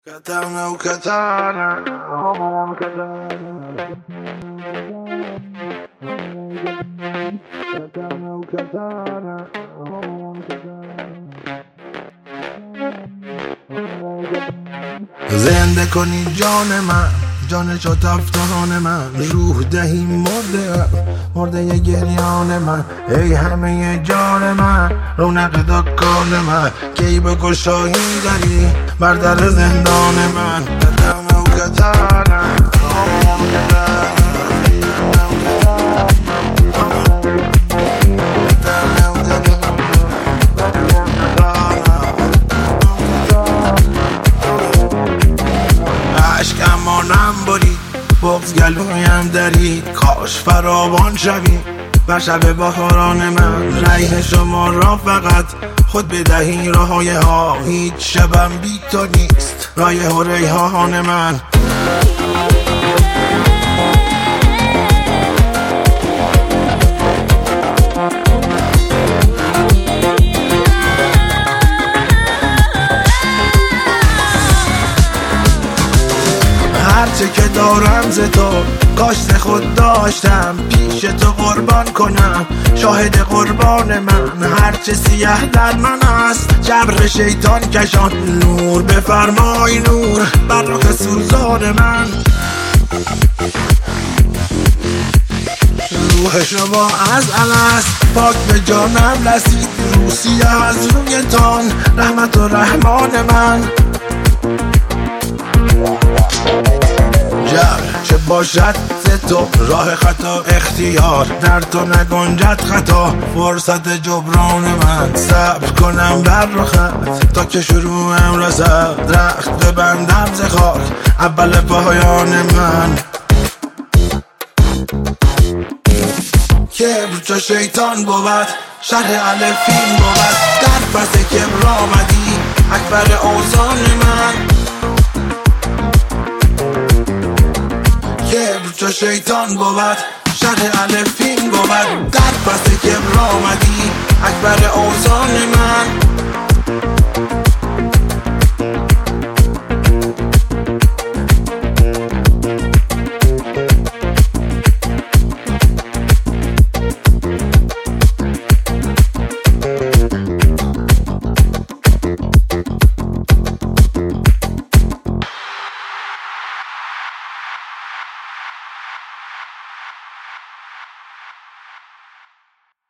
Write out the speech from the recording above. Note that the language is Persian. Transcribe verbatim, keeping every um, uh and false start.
Katana o katana, oh katana. Katana o katana, oh katana. زنده کنی جان من، جان شد افتان من، روح دهی مرده مرده گریان من. ای همه جان من، رونق دکان من، کی به گشایی داری بر در زندان من. قدم و کتانه امانم برید بغز گلویم درید، کاش فراوان شویم بر شب بهاران من. ریح شما را فقط خود بدهی راهای ها، هیچ شبم بی تو نیست رایح و ریحان من. هرچه که دارم ز تو کاش ز خود داشتم، پیش تو قربان کنم شاهد قربان من. هرچه سیه در من است جبر شیطان کشان، نور بفرمای نور بر رخ سوزان من. روح شما از الست پاک به جانم رسید، روسیه از رویتان رحمت و رحمان من. جبر چه باشد ز تو راه خطا اختیار، در تو نگنجد خطا فرصت جبران من. صبر کنم بر رخت تا که شروعم رسد، رخت ببندم ز خاک اول پایان من. کبر چو شیطان بود شرح الفین بود، در پس کبر آمدی اکبر اوزان من. کبر چو شیطان بود شرح الفین بود، در پس کبر آمدی اکبر اوزان من.